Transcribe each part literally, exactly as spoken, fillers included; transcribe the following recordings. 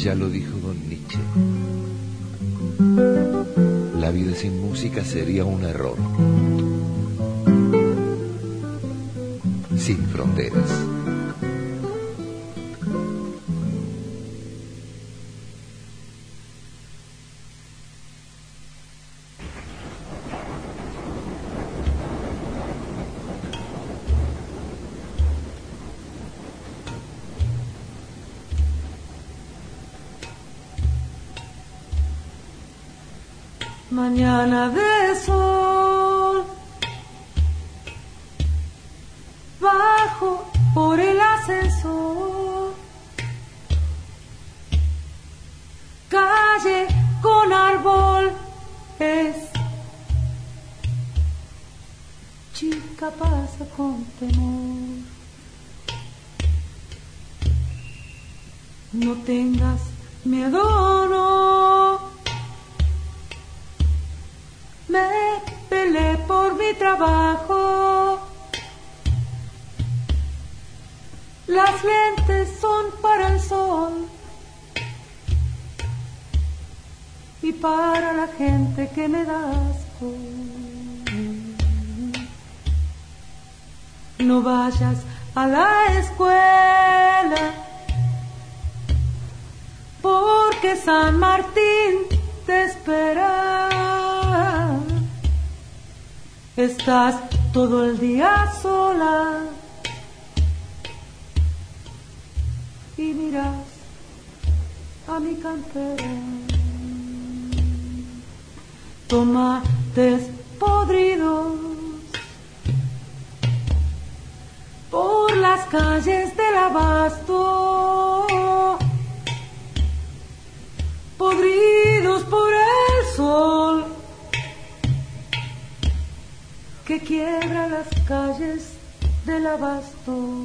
Ya lo dijo don Nietzsche. La vida sin música sería un error. Sin fronteras. Mañana de sol, bajo por el ascensor, calle con árbol, es chica pasa con temor. No tengas miedo, no. Me peleé por mi trabajo. Las lentes son para el sol y para la gente que me da asco. No vayas a la escuela porque San Martín te espera. Estás todo el día sola y miras a mi cantera. Tomates podridos por las calles del Abasto, podridos por el sol que quiebra las calles del Abasto.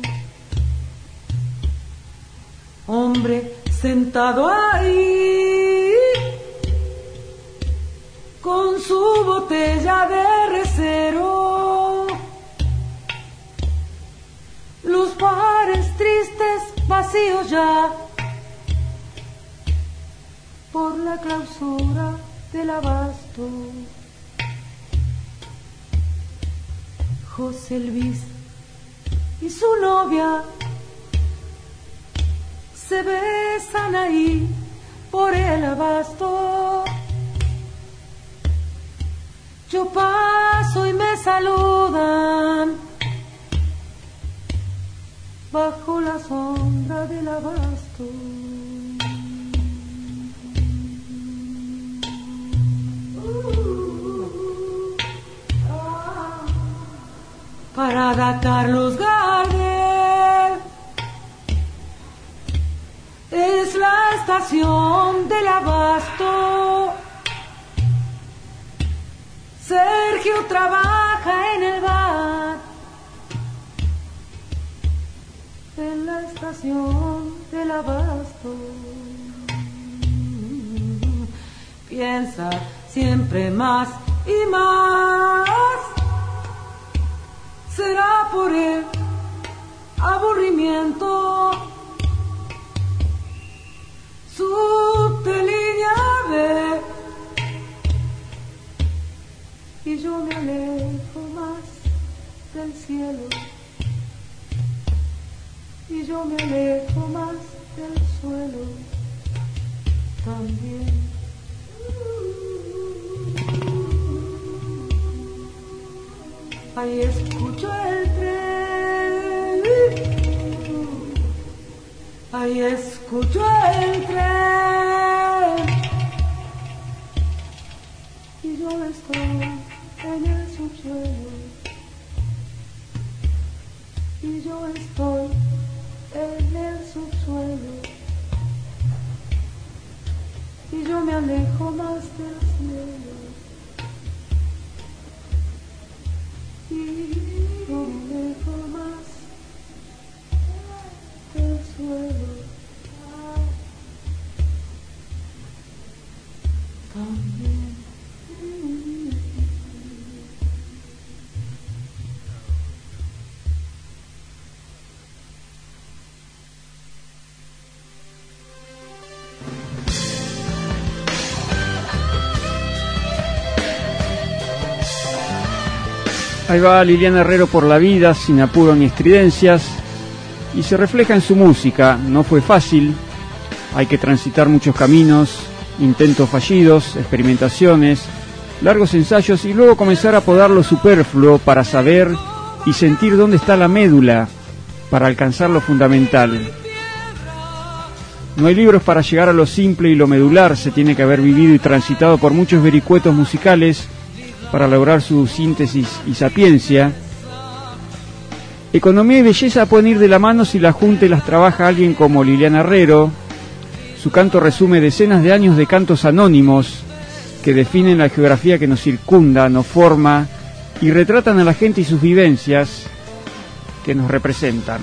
Hombre sentado ahí con su botella de recero, los bares tristes vacíos ya por la clausura del Abasto. José Luis y su novia se besan ahí por el Abasto. Yo paso y me saludan bajo la sombra del Abasto. Parada Carlos Gardel, es la estación del Abasto. Sergio trabaja en el bar, en la estación del Abasto. Piensa siempre más y más. Será por el aburrimiento. Subte línea B y yo me alejo más del cielo y yo me alejo más del suelo también. Ahí escucho el tren, ahí escucho el tren, y yo estoy en el subsuelo, y yo estoy en el subsuelo, y yo me alejo más del cielo. Y yo me alejo más del suelo también. Ahí va Liliana Herrero por la vida, sin apuro ni estridencias, y se refleja en su música. No fue fácil, hay que transitar muchos caminos, intentos fallidos, experimentaciones, largos ensayos y luego comenzar a podar lo superfluo para saber y sentir dónde está la médula, para alcanzar lo fundamental. No hay libros para llegar a lo simple y lo medular, se tiene que haber vivido y transitado por muchos vericuetos musicales para lograr su síntesis y sapiencia. Economía y belleza pueden ir de la mano si las junta y las trabaja alguien como Liliana Herrero. Su canto resume decenas de años de cantos anónimos que definen la geografía que nos circunda, nos forma y retratan a la gente y sus vivencias que nos representan.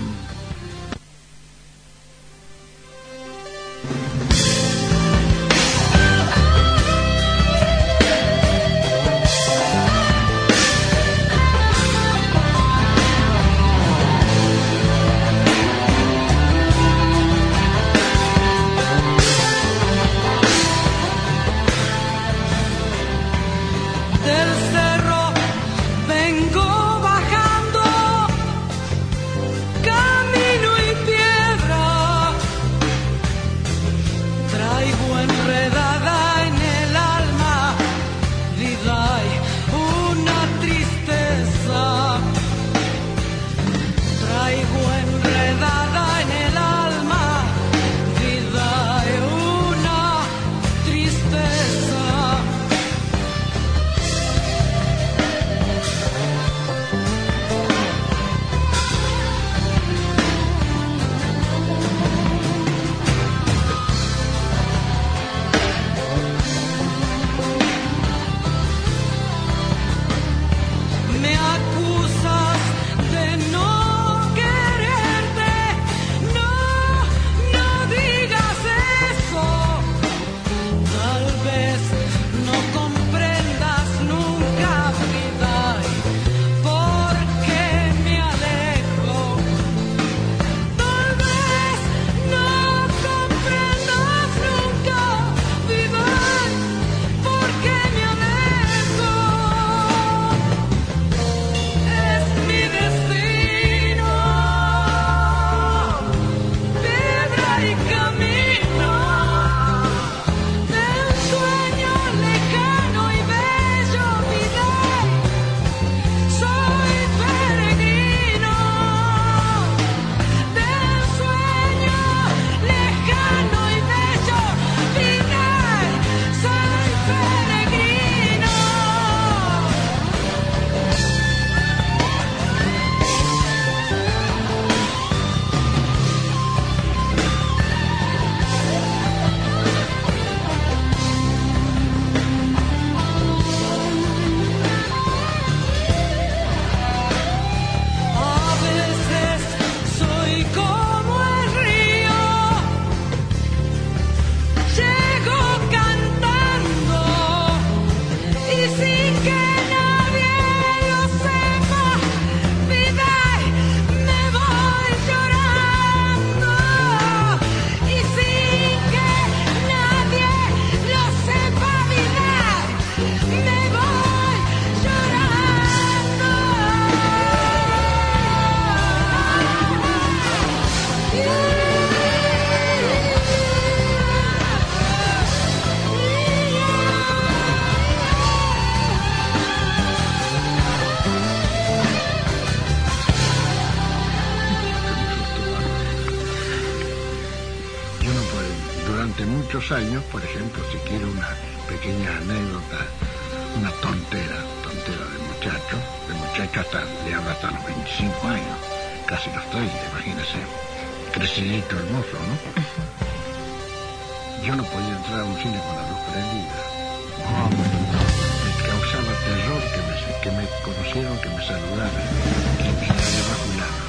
Años, por ejemplo, si quiero una pequeña anécdota, una tontera, tontera de muchacho, de muchacho hasta, le habla hasta los veinticinco años, casi los treinta, imagínese, crecidito hermoso, ¿no? Yo no podía entrar a un cine con la luz prendida. Oh, me causaba terror que me, que me conocieran, que me saludaran, que me salía bajo el ala.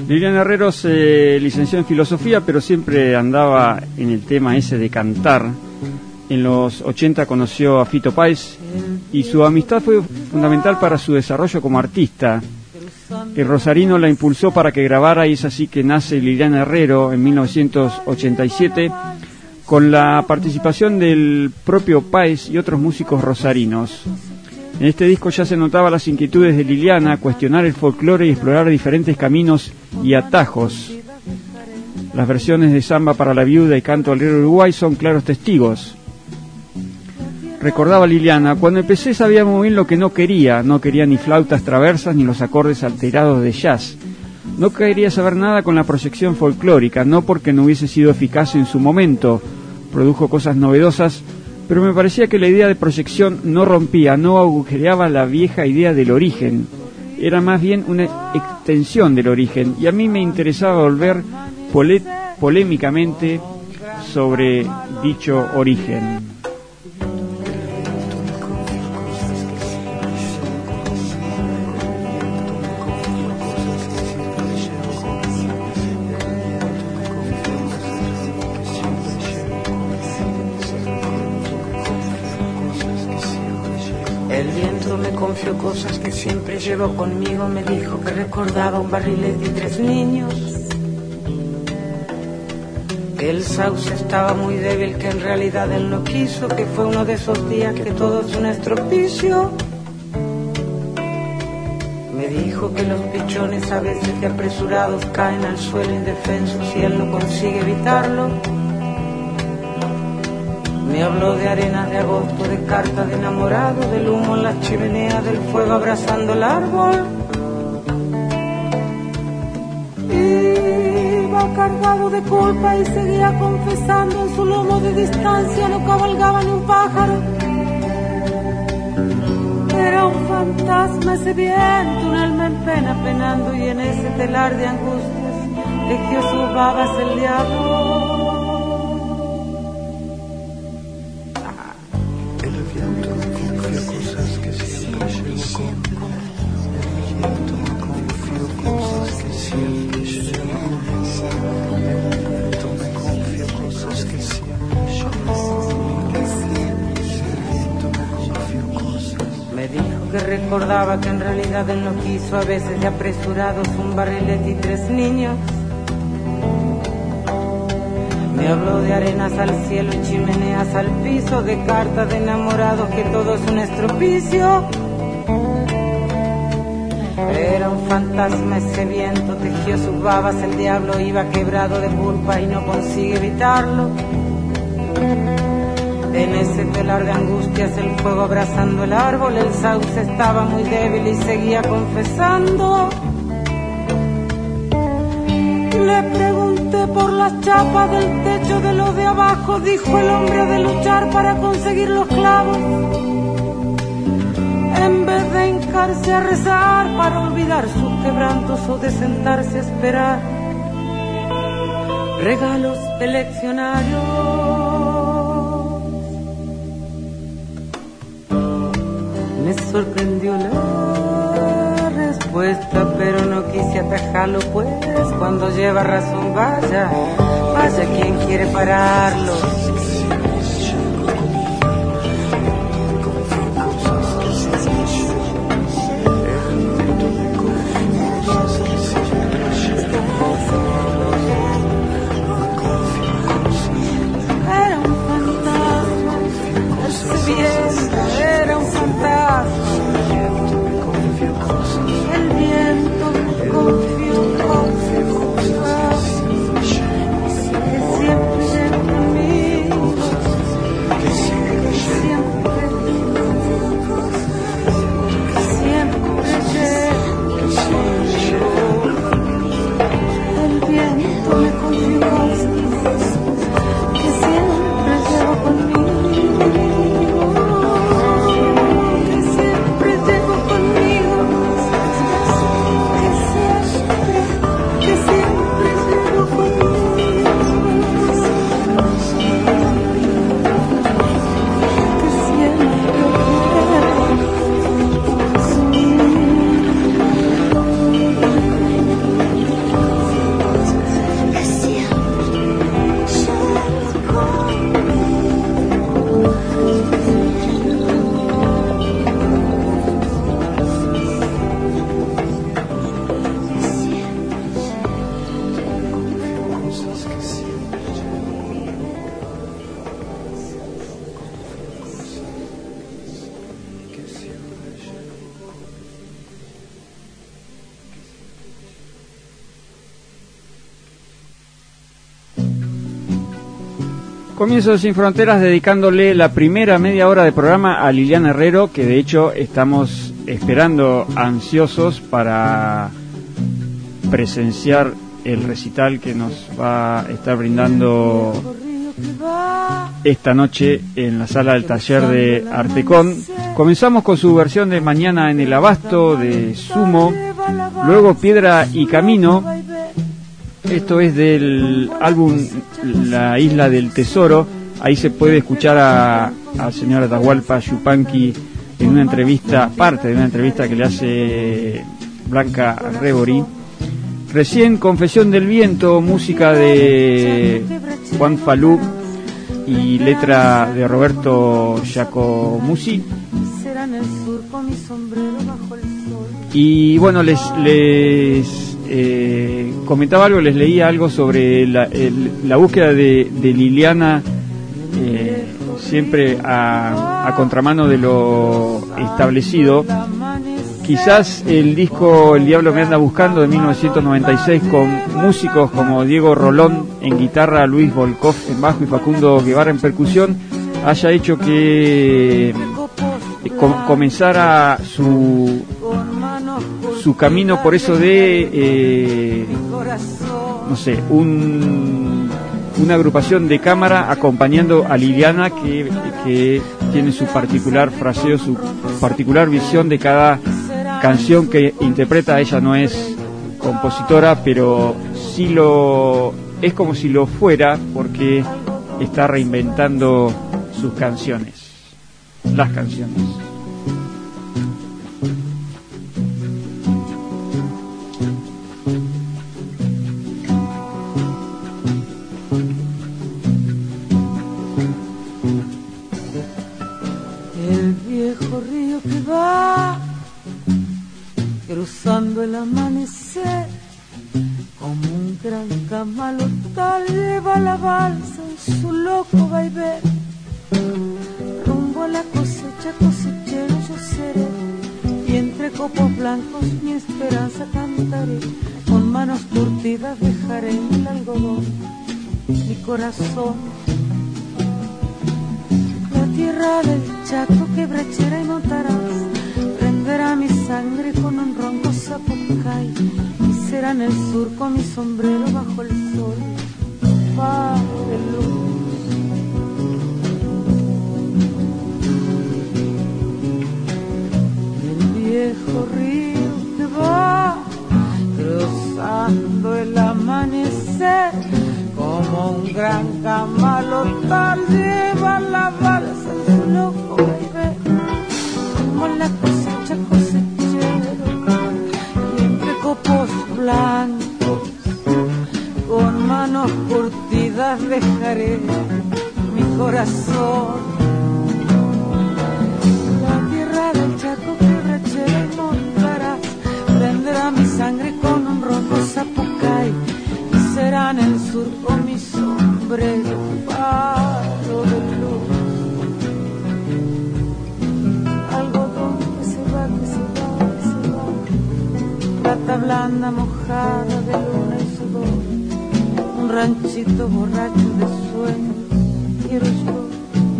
Liliana Herrero se licenció en filosofía, pero siempre andaba en el tema ese de cantar. En los ochenta conoció a Fito Páez y su amistad fue fundamental para su desarrollo como artista. El rosarino la impulsó para que grabara y es así que nace Liliana Herrero en mil novecientos ochenta y siete con la participación del propio Páez y otros músicos rosarinos. En este disco ya se notaban las inquietudes de Liliana, cuestionar el folclore y explorar diferentes caminos y atajos. Las versiones de Samba para la Viuda y Canto al Río Uruguay son claros testigos. Recordaba Liliana, cuando empecé sabía muy bien lo que no quería, no quería ni flautas traversas ni los acordes alterados de jazz. No quería saber nada con la proyección folclórica, no porque no hubiese sido eficaz en su momento, produjo cosas novedosas, pero me parecía que la idea de proyección no rompía, no agujereaba la vieja idea del origen. Era más bien una extensión del origen, y a mí me interesaba volver pole- polémicamente sobre dicho origen. El viento me confió cosas que siempre llevo conmigo. Me dijo que recordaba un barrilete y tres niños, que el sauce estaba muy débil, que en realidad él no quiso, que fue uno de esos días que todo es un estropicio. Me dijo que los pichones a veces de apresurados caen al suelo indefensos y él no consigue evitarlo. Me habló de arenas de agosto, de cartas de enamorado, del humo en las chimeneas, del fuego abrazando el árbol. Iba cargado de culpa y seguía confesando, en su lomo de distancia no cabalgaba ni un pájaro. Era un fantasma ese viento, un alma en pena penando, y en ese telar de angustias tejió sus babas el diablo. Recordaba que en realidad él no quiso, a veces de apresurados, un barrilete y tres niños. Me habló de arenas al cielo y chimeneas al piso, de cartas de enamorados, que todo es un estropicio. Era un fantasma ese viento, tejió sus babas el diablo, iba quebrado de culpa y no consigue evitarlo. En ese telar de angustias, el fuego abrazando el árbol, el sauce estaba muy débil y seguía confesando. Le pregunté por las chapas del techo de lo de abajo, dijo el hombre, de luchar para conseguir los clavos, en vez de hincarse a rezar para olvidar sus quebrantos o de sentarse a esperar regalos de leccionarios. Me sorprendió la respuesta, pero no quise atajarlo, pues cuando lleva razón, vaya, vaya quien quiere pararlo. Era un fantasma, ese viento era un fantasma. El viento me confió cosas que siempre llevo conmigo. Comienzo de Sin Fronteras dedicándole la primera media hora de programa a Liliana Herrero, que de hecho estamos esperando ansiosos para presenciar el recital que nos va a estar brindando esta noche en la sala del taller de Artecon. Comenzamos con su versión de Mañana en el Abasto de Sumo, luego Piedra y Camino. Esto es del álbum La Isla del Tesoro. Ahí se puede escuchar a al señor Atahualpa Yupanqui en una entrevista, parte de una entrevista que le hace Blanca Rebori. Recién Confesión del Viento, música de Juan Falú y letra de Roberto Giacomusi. Y bueno, les les eh, comentaba algo, les leía algo sobre la, el, la búsqueda de, de Liliana, eh, siempre a, a contramano de lo establecido. Quizás el disco El Diablo me anda buscando de mil novecientos noventa y seis, con músicos como Diego Rolón en guitarra, Luis Volkov en bajo y Facundo Guevara en percusión, haya hecho que com comenzara su su camino por eso de eh, no sé, un una agrupación de cámara acompañando a Liliana, que, que tiene su particular fraseo, su particular visión de cada canción que interpreta. Ella no es compositora, pero sí lo es, como si lo fuera, porque está reinventando sus canciones, las canciones. El viejo río que va cruzando el amanecer, como un gran camalotal lleva la balsa en su loco vaivén. Rumbo a la cosecha, cosechero yo seré, y entre copos blancos mi esperanza cantaré. Con manos curtidas dejaré en el algodón mi corazón. La tierra del Chaco quebrachera y montarás, prenderá mi sangre con un ronco zapucay, y será en el surco mi sombrero bajo el sol, faro de luz. El viejo río que va cruzando el amanecer, como un gran camalotal lleva la balsa en su loco vaivén. Como la cosecha cosechero, y entre copos blancos con manos curtidas dejaré mi corazón. La tierra del Chaco quebrachera y montarás, prenderá mi sangre con un ronco zapucay, y será en el surco mi sombrero faro de luz. Algodón que se va, que se va, que se va, plata blanda mojada de luna y sudor, un ranchito borracho de sueños quiero yo.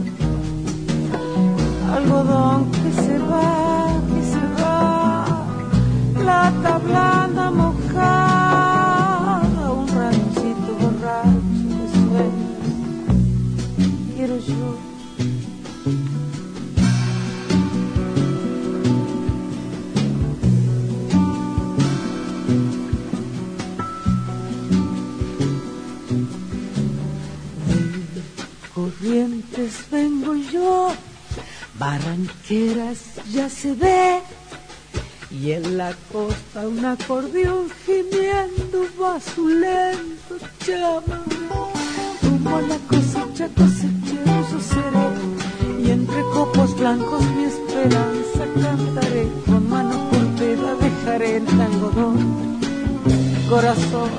Algodón que se va, que se va, plata blanda mojada, un ranchito borracho de sueños quiero yo. Corrientes vengo yo, Barranqueras ya se ve, y en la costa un acordeón gimiendo va su lento chamamé. Rumbo a la cosecha cosechero yo seré, y entre copos blancos mi esperanza cantaré. Con mano corteda dejaré en el algodón corazón.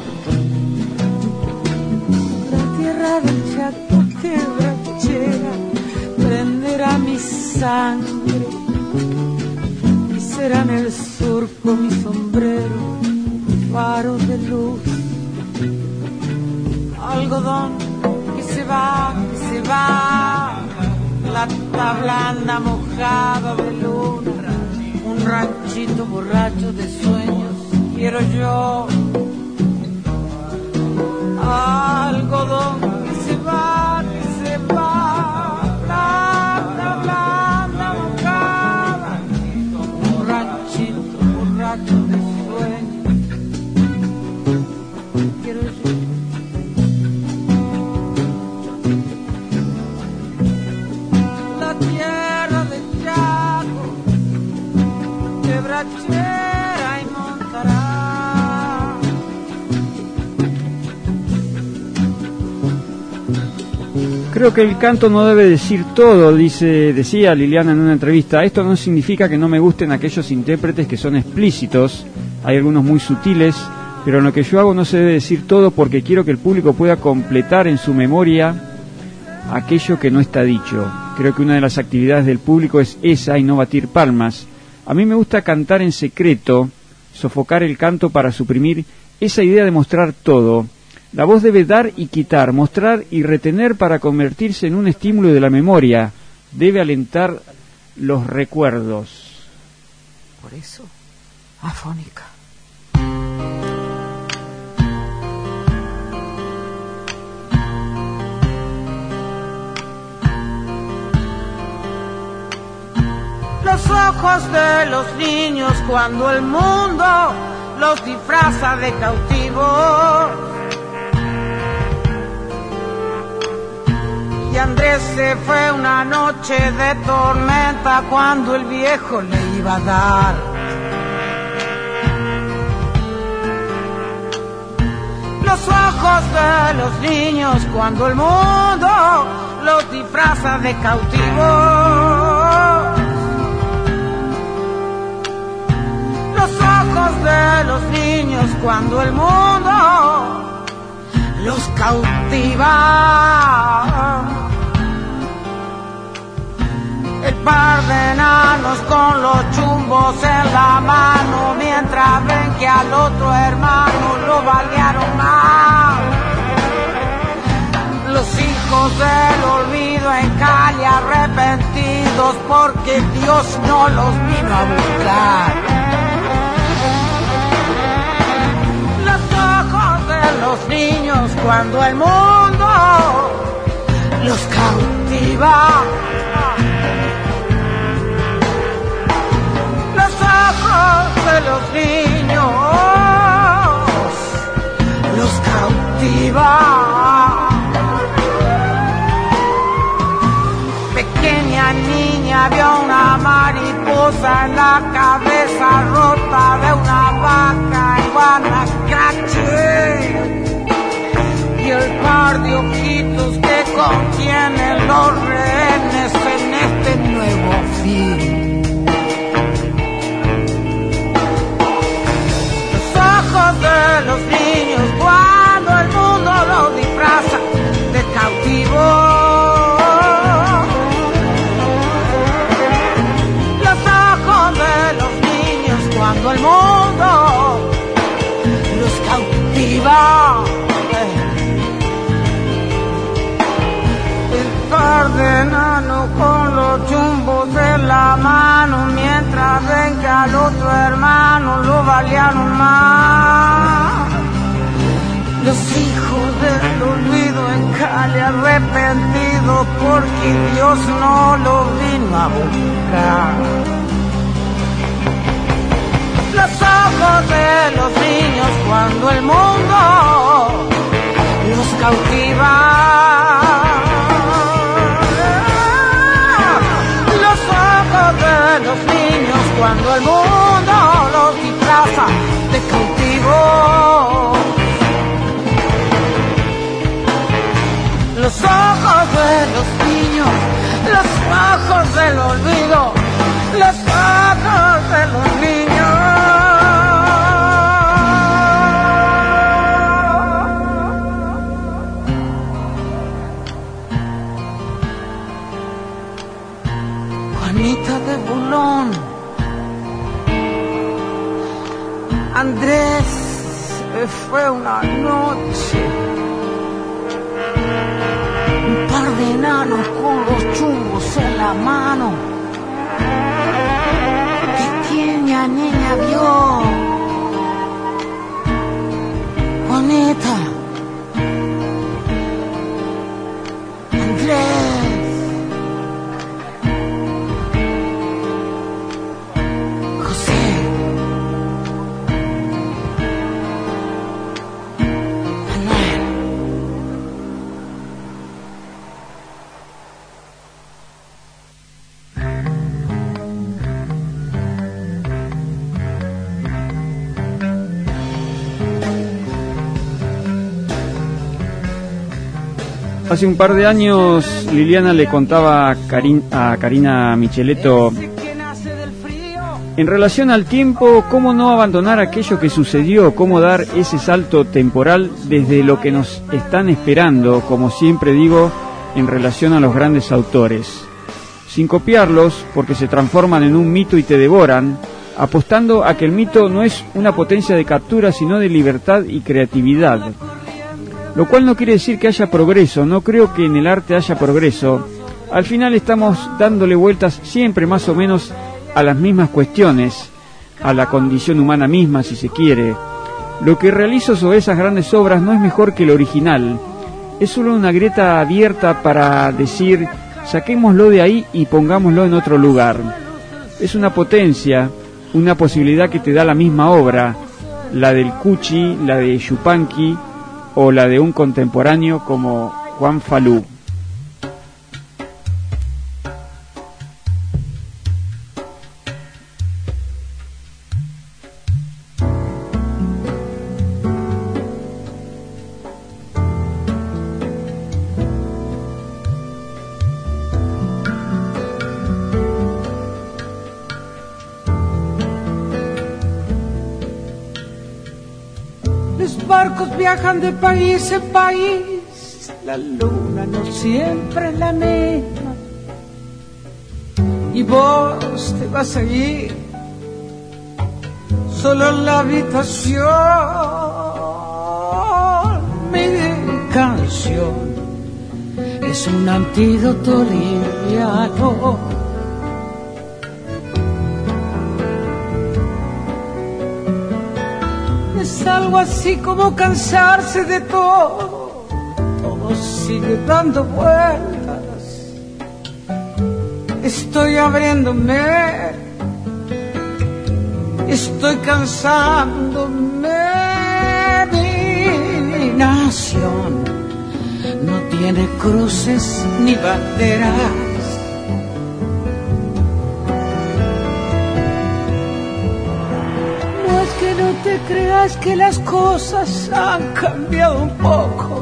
La tierra del Chaco quebrachera prenderá mi sangre, y será en el surco mi sombrero faro de luz. Algodón que se va, que se va, plata blanda mojada de luna, un ranchito borracho de sueños, quiero yo. Algodón que se va, que se va, plata blanda mojada, un ranchito borracho de sueños, quiero yo. La tierra de Chaco, quebrachera y montará. Creo que el canto no debe decir todo, dice, decía Liliana en una entrevista. Esto no significa que no me gusten aquellos intérpretes que son explícitos, hay algunos muy sutiles, pero en lo que yo hago no se debe decir todo porque quiero que el público pueda completar en su memoria aquello que no está dicho. Creo que una de las actividades del público es esa y no batir palmas. A mí me gusta cantar en secreto, sofocar el canto para suprimir esa idea de mostrar todo. La voz debe dar y quitar, mostrar y retener para convertirse en un estímulo de la memoria. Debe alentar los recuerdos. Por eso, afónica. Los ojos de los niños cuando el mundo los disfraza de cautivos. Y Andrés se fue una noche de tormenta cuando el viejo le iba a dar. Los ojos de los niños cuando el mundo los disfraza de cautivos. Los ojos de los niños cuando el mundo los cautiva. El par de enanos con los chumbos en la mano mientras ven que al otro hermano lo balearon más. Los hijos del olvido en Cali arrepentidos porque Dios no los vino a buscar. Los niños cuando el mundo los cautiva. Los ojos de los niños los cautiva. Pequeña niña vio una mariposa en la cabeza rota de una vaca en Guanacache. Y el par de ojitos que contienen los rehenes en este nuevo fin. Los ojos de los niños cuando el mundo los disfraza de cautivo. Los ojos de los niños cuando el mundo los cautiva. Par de enanos con los chumbos en la mano mientras ven que al otro hermano lo balearon más. Los hijos del olvido en Cali arrepentidos porque Dios no los vino a buscar. Los ojos de los niños cuando el mundo los cautiva. De los niños cuando el mundo los disfraza de cautivos. Los ojos de los niños, los ojos del olvido, los ojos de los niños. Juanita de Bulón, Andrés fue una noche, un par de enanos con los chungos en la mano. Pequeña niña vio Juanita, Andrés, José, Manuel. Hace un par de años Liliana le contaba a, Karin, a Karina Micheletto, en relación al tiempo, cómo no abandonar aquello que sucedió, cómo dar ese salto temporal desde lo que nos están esperando, como siempre digo, en relación a los grandes autores, sin copiarlos porque se transforman en un mito y te devoran, apostando a que el mito no es una potencia de captura sino de libertad y creatividad. Lo cual no quiere decir que haya progreso, no creo que en el arte haya progreso. Al final estamos dándole vueltas siempre más o menos a las mismas cuestiones, a la condición humana misma si se quiere. Lo que realizo sobre esas grandes obras no es mejor que el original, es solo una grieta abierta para decir, saquémoslo de ahí y pongámoslo en otro lugar. Es una potencia, una posibilidad que te da la misma obra, la del Cuchi, la de Yupanqui, o la de un contemporáneo como Juan Falú. Barcos viajan de país en país, la luna no siempre es la misma, y vos te vas a ir solo en la habitación. Mi canción es un antídoto liviano. Es algo así como cansarse de todo, todo sigue dando vueltas. Estoy abriéndome, estoy cansándome. Mi nación no tiene cruces ni banderas. No te creas que las cosas han cambiado un poco.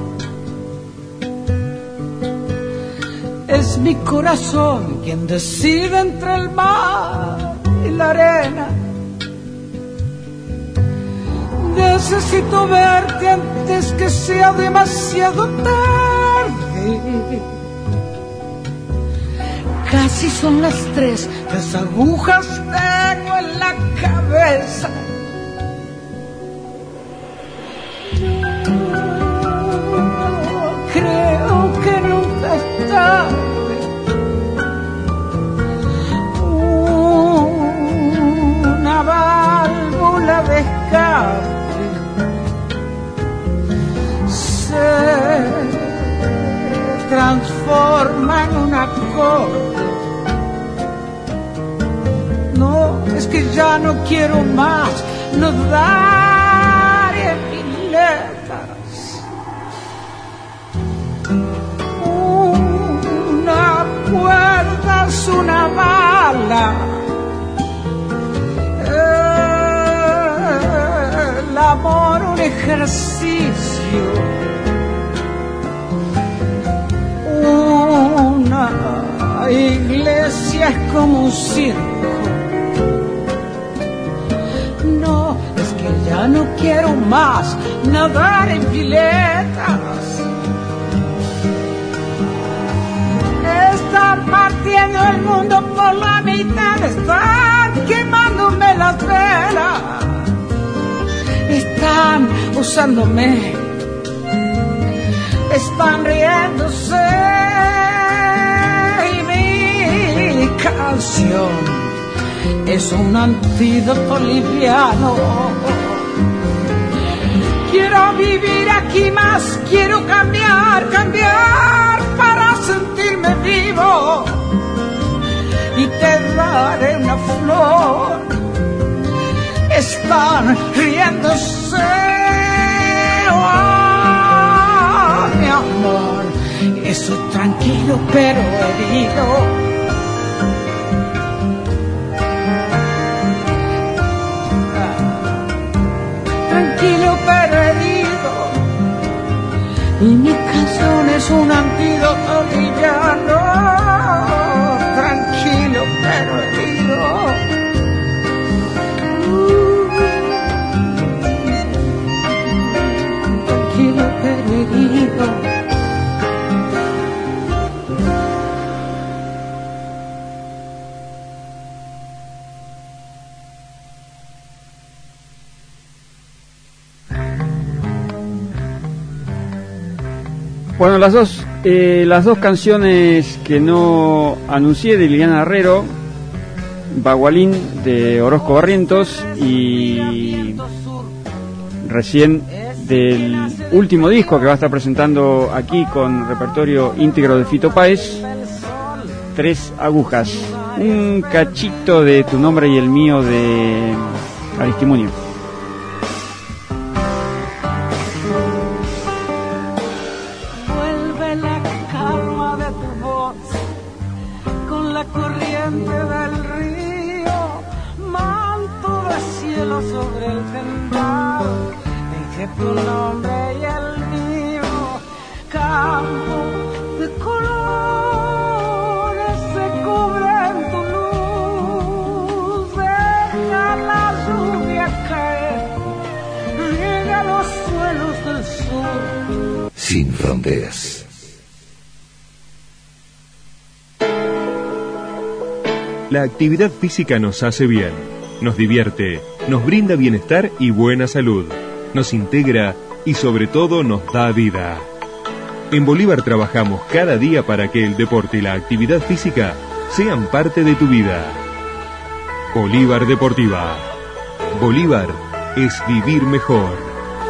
Es mi corazón quien decide entre el mar y la arena. Necesito verte antes que sea demasiado tarde. Casi son las tres, las agujas tengo en la cabeza. Creo que nunca es tarde. Una válvula de escape se transforma en un acorde. No, es que ya no quiero más, no daré mi letra. Cuerda es una bala, el amor un ejercicio, una iglesia es como un circo. No, es que ya no quiero más nadar en piletas. Están partiendo el mundo por la mitad, están quemándome las velas, están usándome, están riéndose canción es un antídoto liviano. Quiero vivir aquí más, quiero cambiar, cambiar para sentirme vivo. Y te daré una flor. Están riéndose, oh, mi amor. Estoy tranquilo pero herido. Tranquilo pero herido. Y mi canción es un antídoto liviano. Tranquilo pero herido. Uh, tranquilo pero herido. Bueno, las dos, eh, las dos canciones que no anuncié de Liliana Herrero, Bagualín de Orozco Barrientos y recién del último disco que va a estar presentando aquí con repertorio íntegro de Fito Páez, Tres Agujas, un cachito de Tu Nombre y el Mío de Aristimuño. Sin fronteras. La actividad física nos hace bien, nos divierte, nos brinda bienestar y buena salud, nos integra y sobre todo nos da vida. En Bolívar trabajamos cada día para que el deporte y la actividad física sean parte de tu vida. Bolívar Deportiva. Bolívar es vivir mejor.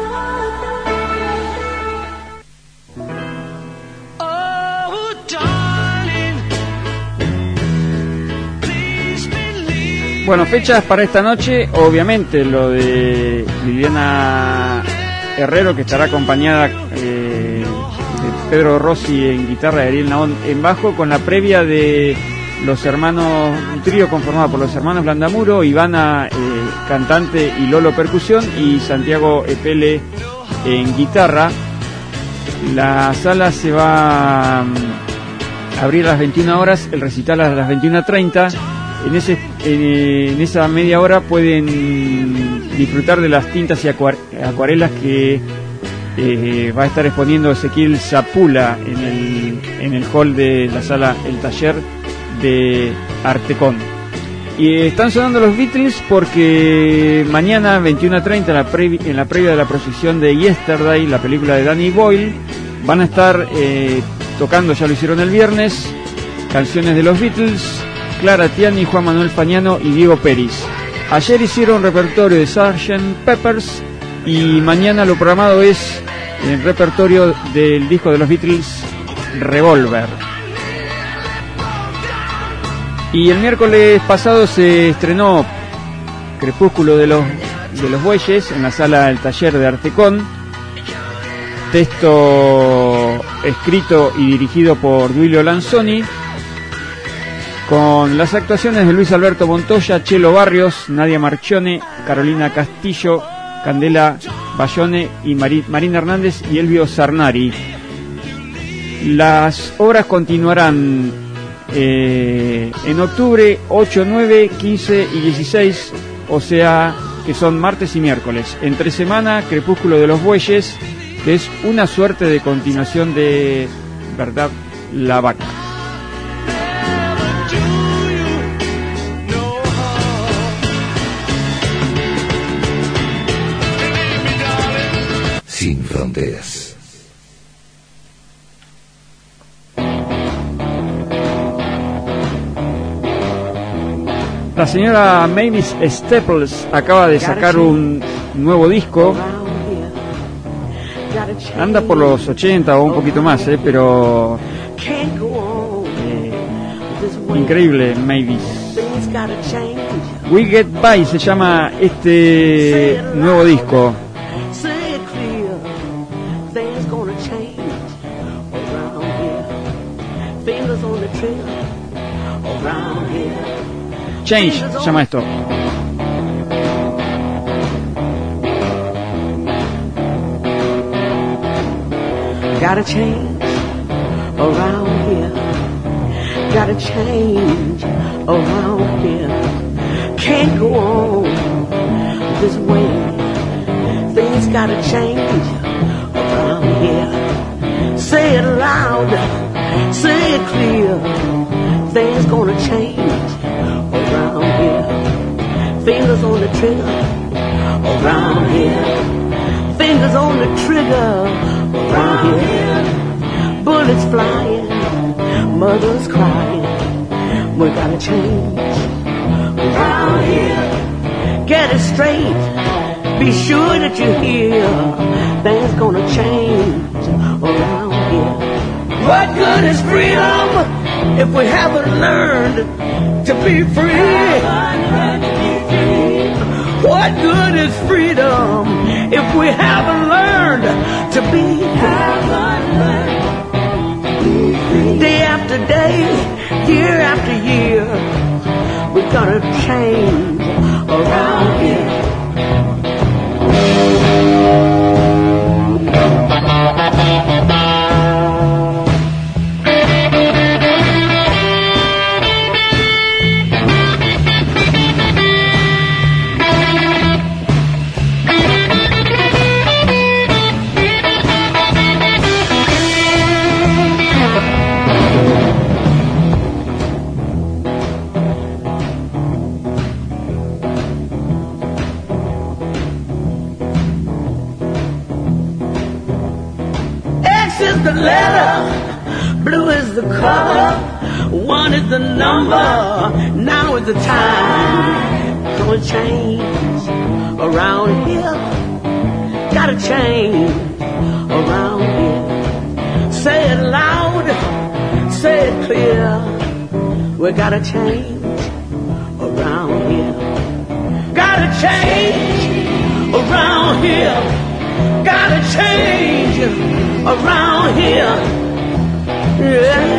Bueno, fechas para esta noche, obviamente lo de Liliana Herrero, que estará acompañada eh, de Pedro Rossi en guitarra y Ariel Naón en bajo, con la previa de los hermanos, un trío conformado por los hermanos Blandamuro, Ivana eh, cantante y Lolo percusión, y Santiago Epele en guitarra. La sala se va a abrir a las veintiuna horas, el recital a las veintiuna treinta. En, ese, en, en esa media hora pueden disfrutar de las tintas y acuarelas que eh, va a estar exponiendo Ezequiel Zapula en el, en el hall de la sala El Taller de Artecón. Y eh, están sonando los Beatles porque mañana veintiuna treinta en la, previ, en la previa de la proyección de Yesterday, la película de Danny Boyle, van a estar eh, tocando, ya lo hicieron el viernes, canciones de los Beatles, Clara Tiani, Juan Manuel Fagnano y Diego Peris. Ayer hicieron repertorio de sergeant Peppers y mañana lo programado es el repertorio del disco de los Beatles, Revolver. Y el miércoles pasado se estrenó Crepúsculo de los, de los Bueyes en la sala del Taller de Artecón. Texto escrito y dirigido por Duilio Lanzoni, con las actuaciones de Luis Alberto Montoya, Chelo Barrios, Nadia Marchione, Carolina Castillo, Candela Bayone y Mari, Marina Hernández y Elvio Sarnari. Las obras continuarán eh, en octubre ocho, nueve, quince y dieciséis, o sea que son martes y miércoles. Entre semana, Crepúsculo de los Bueyes, que es una suerte de continuación de Verdad la Vaca. Sin fronteras. La señora Mavis Staples acaba de sacar un nuevo disco. Anda por los ochenta o un poquito más, eh, pero eh, increíble Mavis. We Get By se llama este nuevo disco. Change se llama esto. Gotta change around here. Gotta change around here. Can't go on this way. Things gotta change around here. Say it loud, say it clear. Things gonna change around here. Fingers on the trigger around here. Fingers on the trigger around here. Bullets flying, mothers crying. We gotta change around here. Get it straight, be sure that you hear. Things gonna change around here. What good is freedom if we haven't learned to be free? What good is freedom if we haven't learned to be free? Day after day, year after year, we're gonna change around here. The letter, blue is the color, one is the number, now is the time. Gonna change around here, gotta change around here. Say it loud, say it clear, we gotta change around here. Gotta change around here. Gotta change around here. Yeah.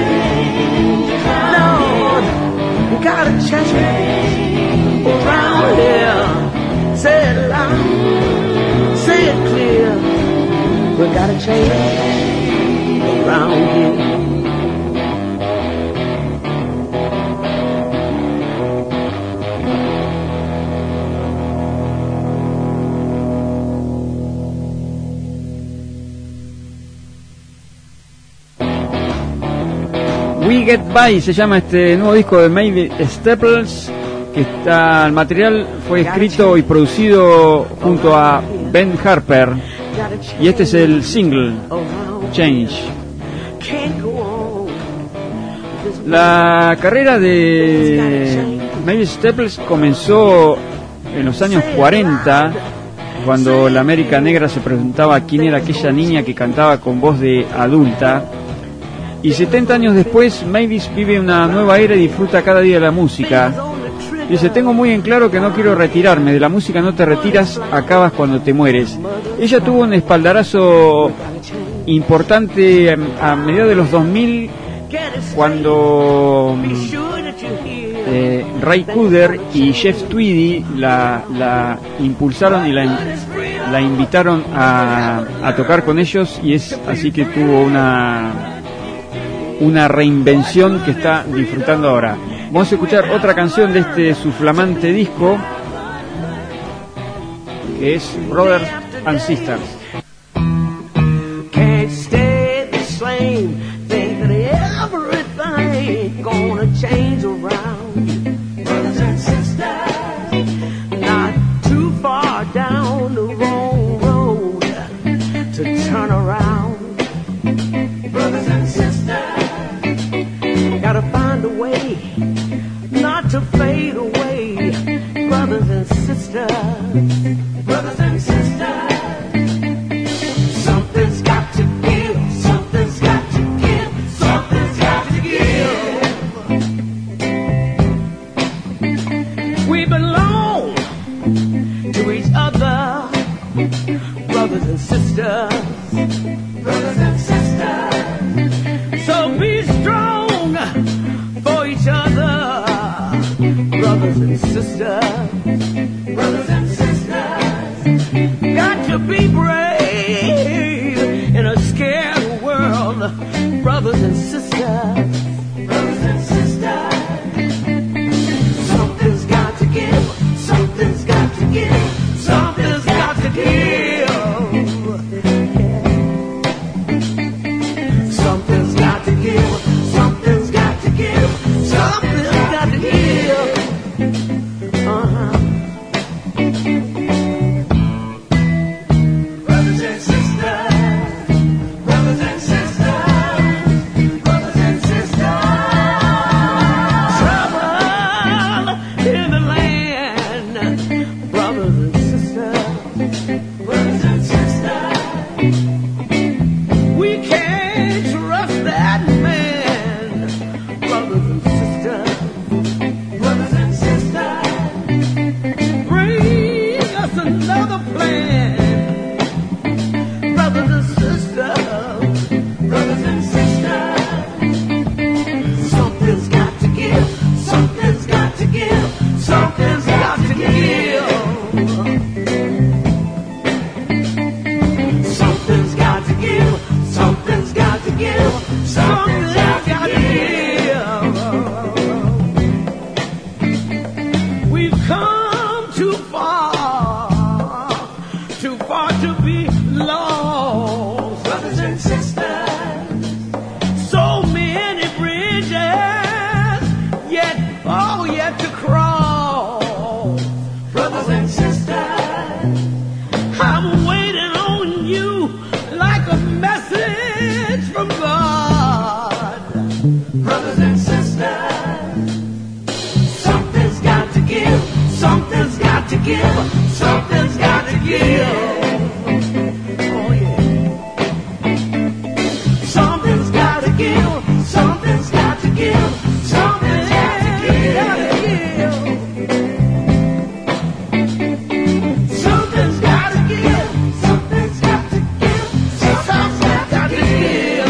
No, gotta change around here. Say it loud, say it clear. We gotta change around here. We Get By se llama este nuevo disco de Mavis Staples, que está, el material fue escrito y producido junto a Ben Harper, y este es el single Change. La carrera de Mavis Staples comenzó en los años cuarenta, cuando la América Negra se preguntaba quién era aquella niña que cantaba con voz de adulta. Y setenta años después, Mavis vive una nueva era y disfruta cada día de la música. Dice, tengo muy en claro que no quiero retirarme, de la música no te retiras, acabas cuando te mueres. Ella tuvo un espaldarazo importante a, a mediados de los dos mil, cuando eh, Ray Cooder y Jeff Tweedy la, la impulsaron y la, la invitaron a, a tocar con ellos, y es así que tuvo una... una reinvención que está disfrutando ahora. Vamos a escuchar otra canción de este su flamante disco, que es Brothers and Sisters. Can't stay the same, think that everything gonna change around. Brothers and sisters, not too far down the wrong road to turn around. Brothers and sisters, gotta find a way not to fade away. and sisters, brothers and sisters, something's got to give, something's got to give, something's got to give. We belong to each other, brothers and sisters, brothers and sisters. So be strong for each other, brothers and sisters, brothers and sisters. Got to be brave in a scared world, brothers and sisters, brothers and sisters. Something's got to give, something's got to give, something's got to give. Something's got to give, something's got to give, something's got to give. Uh-huh. Brothers and sisters, brothers and sisters, brothers and sisters. Trouble in the land, brothers and sisters, brothers and sisters. We can't trust that man, brothers and sisters, brothers and sisters. Bring us another plan, brothers and sisters, brothers and sisters. Something's got to give, something's got to give, something's got to give. Something's got to give, something's got to give, something's got to give. We've come too far, too far to be lost, brothers and sisters. So many bridges, yet all yet to cross, brothers and sisters. I'm waiting on you like a message from God, brothers and sisters. Something's got to give, something's got to give, something's got to give. Oh yeah. Something's got to give, something's got to give, something's got to give. Something's got to give, something's got to give, something's got to give.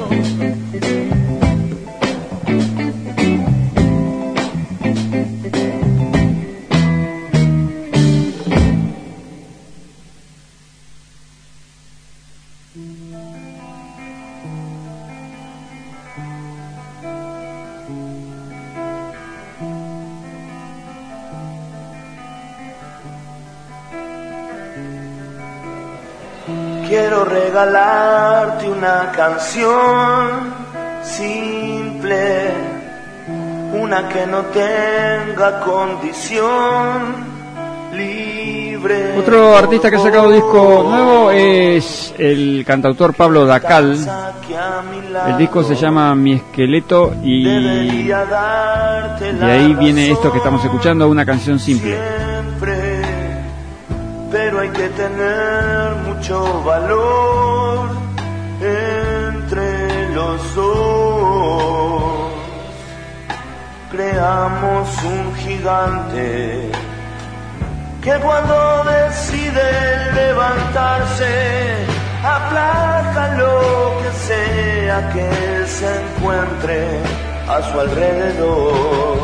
Quiero regalarte una canción simple, una que no tenga condición, libre. Otro artista que ha sacado disco nuevo es el cantautor Pablo Dacal. El disco se llama Mi Esqueleto y de ahí viene esto que estamos escuchando, una canción simple. Pero hay que tener mucho valor entre los dos. Creamos un gigante que cuando decide levantarse aplaca lo que sea que se encuentre a su alrededor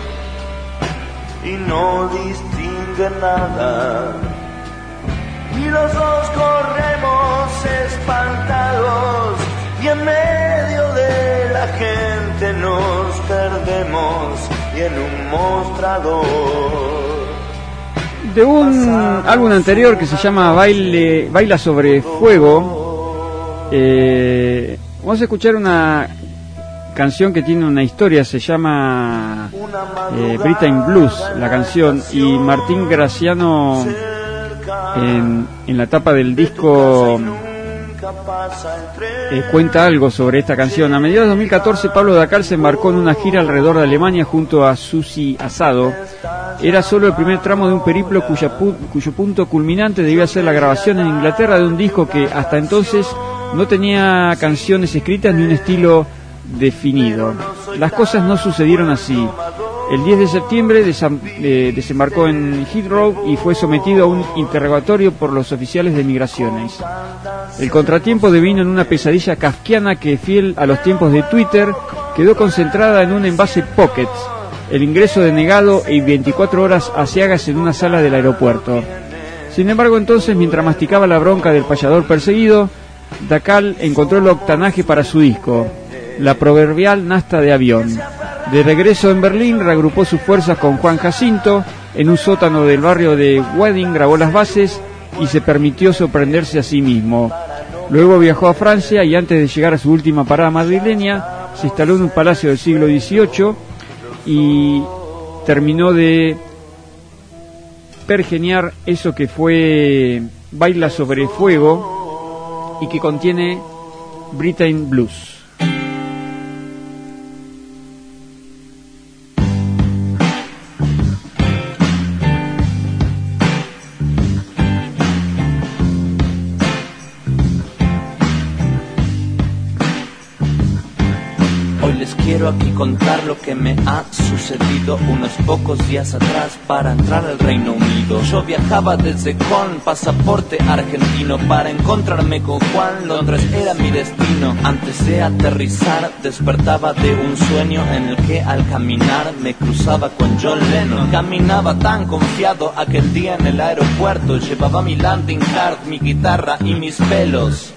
y no distingue nada. Y los dos corremos espantados y en medio de la gente nos perdemos y en un mostrador. De un álbum anterior que se llama Baile, Baila sobre Fuego, eh, vamos a escuchar una canción que tiene una historia, se llama eh, Britain Blues, la canción, y Martín Graciano en, en la tapa del disco eh, cuenta algo sobre esta canción. A mediados de dos mil catorce Pablo Dacal se embarcó en una gira alrededor de Alemania junto a Susi Asado era solo el primer tramo de un periplo cuya pu cuyo punto culminante debía ser la grabación en Inglaterra de un disco que hasta entonces no tenía canciones escritas ni un estilo definido. Las cosas no sucedieron así. El diez de septiembre eh, desembarcó en Heathrow y fue sometido a un interrogatorio por los oficiales de migraciones. El contratiempo devino en una pesadilla kafkiana que, fiel a los tiempos de Twitter, quedó concentrada en un envase Pocket, el ingreso denegado y veinticuatro horas a ciegas en una sala del aeropuerto. Sin embargo, entonces, mientras masticaba la bronca del payador perseguido, Dacal encontró el octanaje para su disco, la proverbial nasta de avión. De regreso en Berlín, reagrupó sus fuerzas con Juan Jacinto, en un sótano del barrio de Wedding grabó las bases y se permitió sorprenderse a sí mismo. Luego viajó a Francia y antes de llegar a su última parada madrileña, se instaló en un palacio del siglo dieciocho y terminó de pergeniar eso que fue Baila sobre Fuego y que contiene Britain Blues. Quiero aquí contar lo que me ha sucedido unos pocos días atrás para entrar al Reino Unido. Yo viajaba desde con pasaporte argentino para encontrarme con Juan. Londres era mi destino. Antes de aterrizar despertaba de un sueño en el que al caminar me cruzaba con John Lennon. Caminaba tan confiado aquel día en el aeropuerto. Llevaba mi landing card, mi guitarra y mis pelos.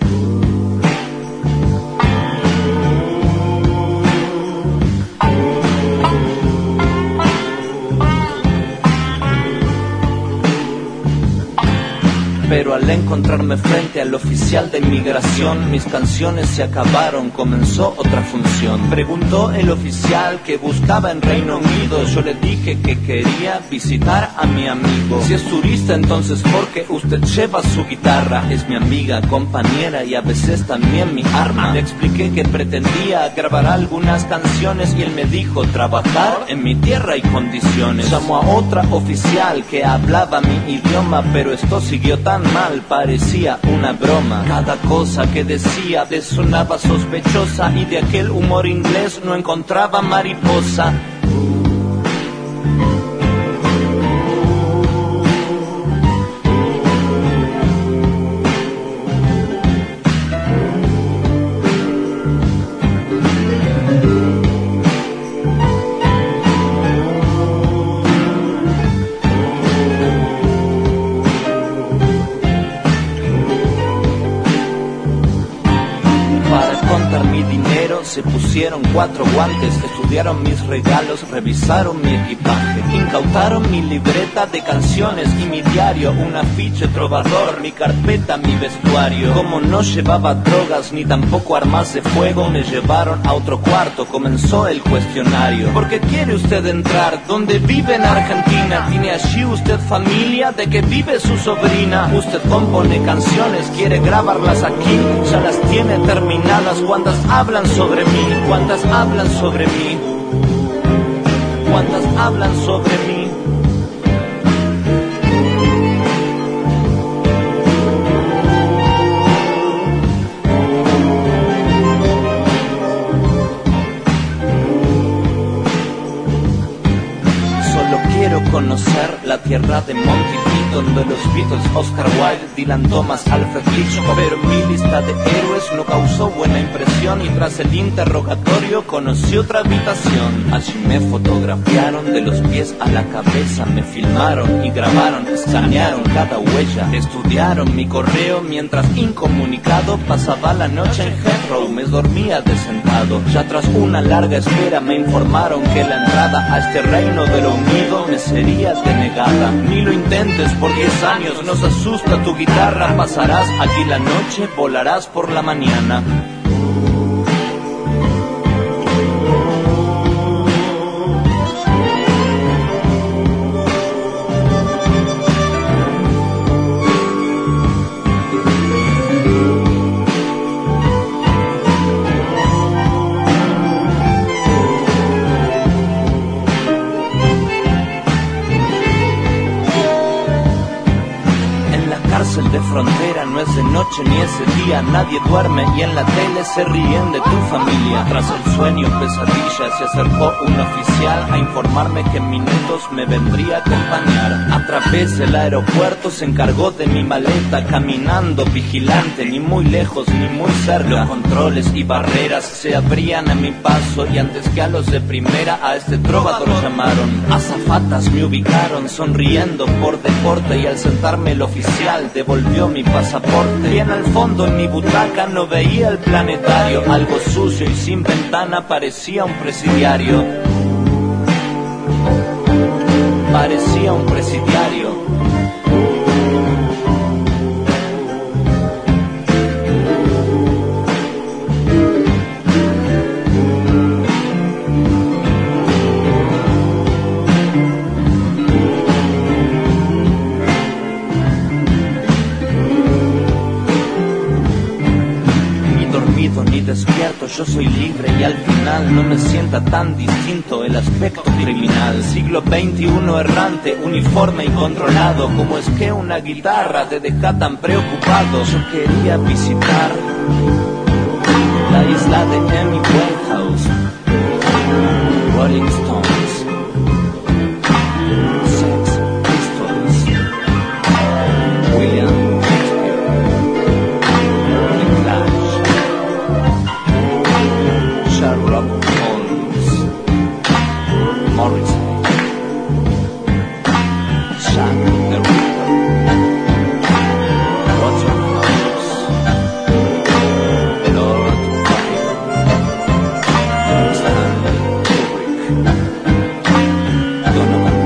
Pero al encontrarme frente al oficial de inmigración, mis canciones se acabaron, comenzó otra función. Preguntó el oficial qué buscaba en Reino Unido. Yo le dije que quería visitar a mi amigo. Si es turista, entonces ¿por qué usted lleva su guitarra? Es mi amiga, compañera y a veces también mi arma. Le expliqué que pretendía grabar algunas canciones y él me dijo trabajar en mi tierra y condiciones. Llamó a otra oficial que hablaba mi idioma, pero esto siguió tan mal, parecía una broma. Cada cosa que decía le sonaba sospechosa y de aquel humor inglés no encontraba mariposa. Se pusieron cuatro guantes, estudiaron mis regalos, revisaron mi equipaje, incautaron mi libreta de canciones y mi diario, un afiche trovador, mi carpeta, mi vestuario. Como no llevaba drogas ni tampoco armas de fuego, me llevaron a otro cuarto, comenzó el cuestionario. ¿Por qué quiere usted entrar? ¿Dónde vive en Argentina? ¿Tiene allí usted familia? ¿De qué vive su sobrina? Usted compone canciones, quiere grabarlas aquí, ya las tiene terminadas. ¿Cuántas hablan sobre mí? ¿Cuántas hablan sobre mí? ¿Cuántas hablan sobre mí? Solo quiero conocer la tierra de Monty Python, donde los Beatles, Oscar Wilde, Dylan Thomas, Alfred Hitchcock. Pero mi lista de héroes no causó buena impresión y tras el interrogatorio conocí otra habitación. Allí me fotografiaron de los pies a la cabeza, me filmaron y grabaron, escanearon cada huella, estudiaron mi correo mientras incomunicado pasaba la noche en Heathrow, me dormía de sentado. Ya tras una larga espera me informaron que la entrada a este reino de lo unido me sería denegada. Ni lo intentes, por diez años nos asusta tu guitarra. Pasarás aquí la noche, volarás por la mañana. es el de frontera, no es de noche ni ese día. Nadie duerme y en la tele se ríen de tu familia. Tras el sueño pesadilla se acercó un oficial a informarme que en minutos me vendría a acompañar. A través del aeropuerto se encargó de mi maleta, caminando vigilante, ni muy lejos ni muy cerca. Los controles y barreras se abrían a mi paso y antes que a los de primera a este trovador llamaron. Azafatas me ubicaron sonriendo por deporte y al sentarme el oficial devolvió mi pasaporte. Bien al fondo en mi butaca no veía el planetario, algo sucio y sin ventana parecía un presidiario. Parecía un presidiario. Ni despierto, yo soy libre y al final no me sienta tan distinto el aspecto criminal. Siglo veintiuno errante, uniforme y controlado. ¿Cómo es que una guitarra te deja tan preocupado? Yo quería visitar la isla de Amy Winehouse, Rolling Stones, Sex Pistols, William Sherlock Holmes, Morrissey, Jack the Ripper, Waterhouse, Lord Byron, Stanley Kubrick, Donovan,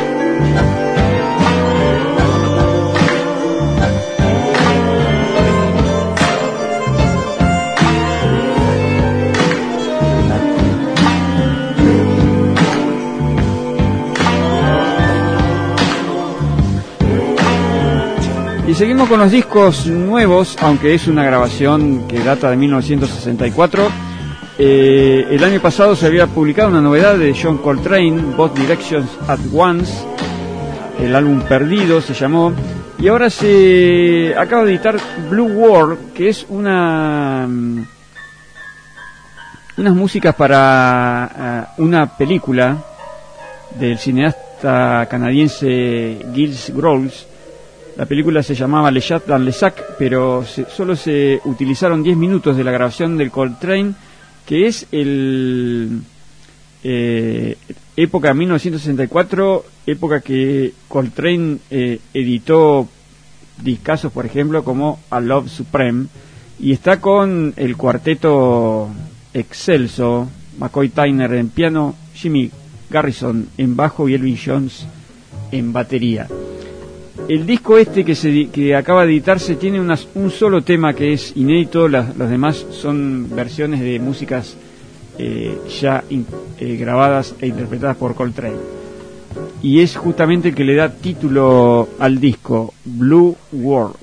Y seguimos con los discos nuevos, aunque es una grabación que data de mil novecientos sesenta y cuatro. Eh, el año pasado se había publicado una novedad de John Coltrane, Both Directions at Once, el álbum Perdido se llamó, y ahora se acaba de editar Blue World, que es una unas músicas para uh, una película del cineasta canadiense Gilles Groves. La película se llamaba Le Chat dans le Sac, pero se, solo se utilizaron diez minutos de la grabación del Coltrane, que es el eh, época mil novecientos sesenta y cuatro, época que Coltrane eh, editó discazos, por ejemplo, como A Love Supreme, y está con el cuarteto excelso, McCoy Tyner en piano, Jimmy Garrison en bajo y Elvin Jones en batería. El disco este que se que acaba de editarse tiene unas, un solo tema que es inédito, las, los demás son versiones de músicas eh, ya in, eh, grabadas e interpretadas por Coltrane. Y es justamente el que le da título al disco, Blue World.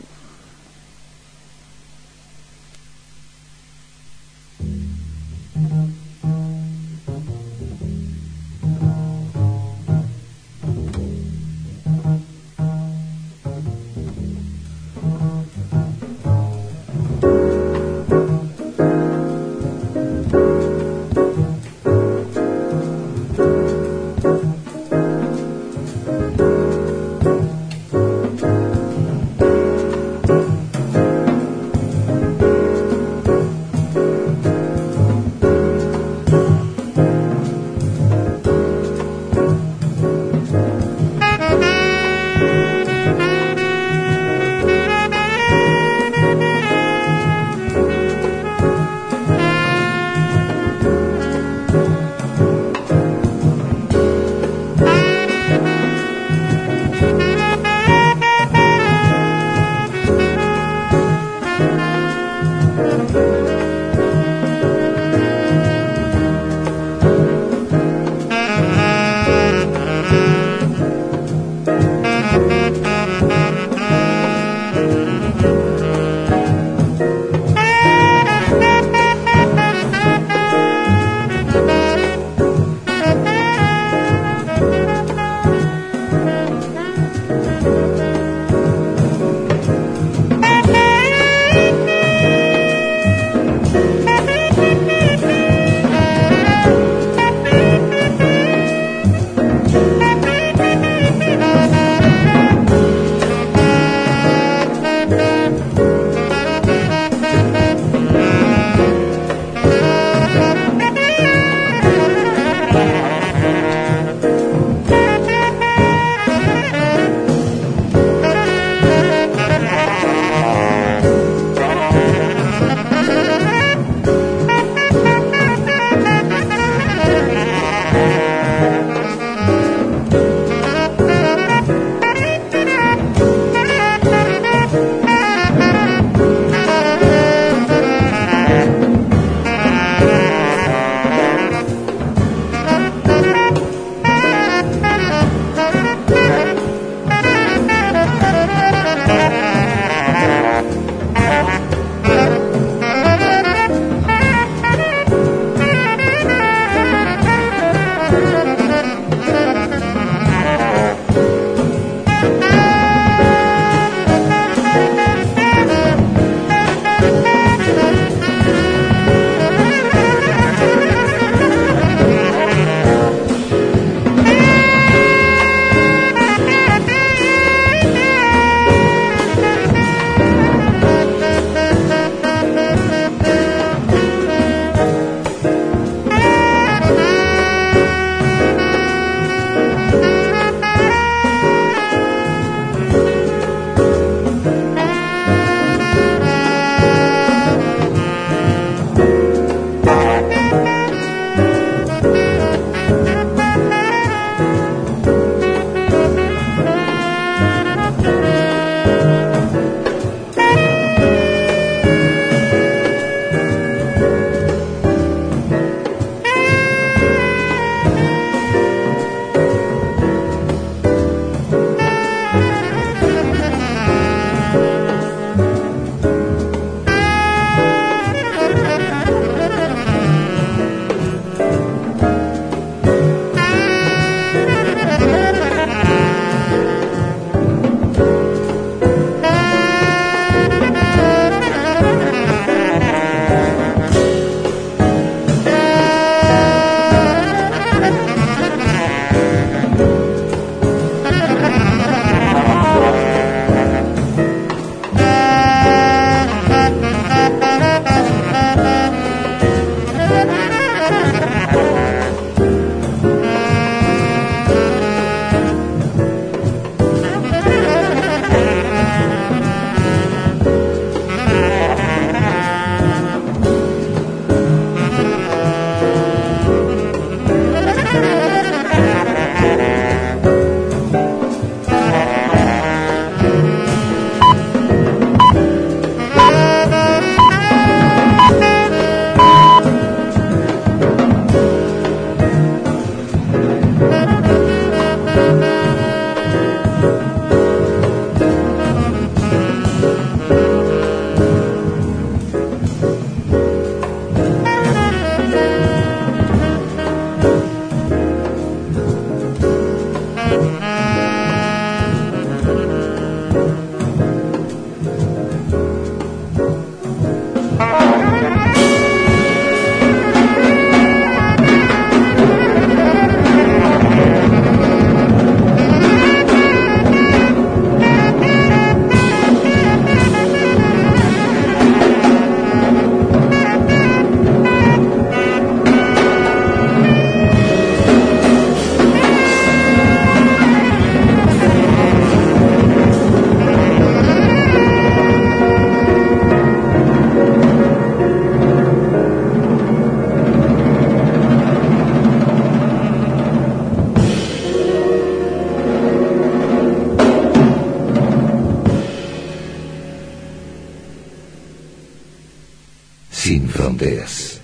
fronteras.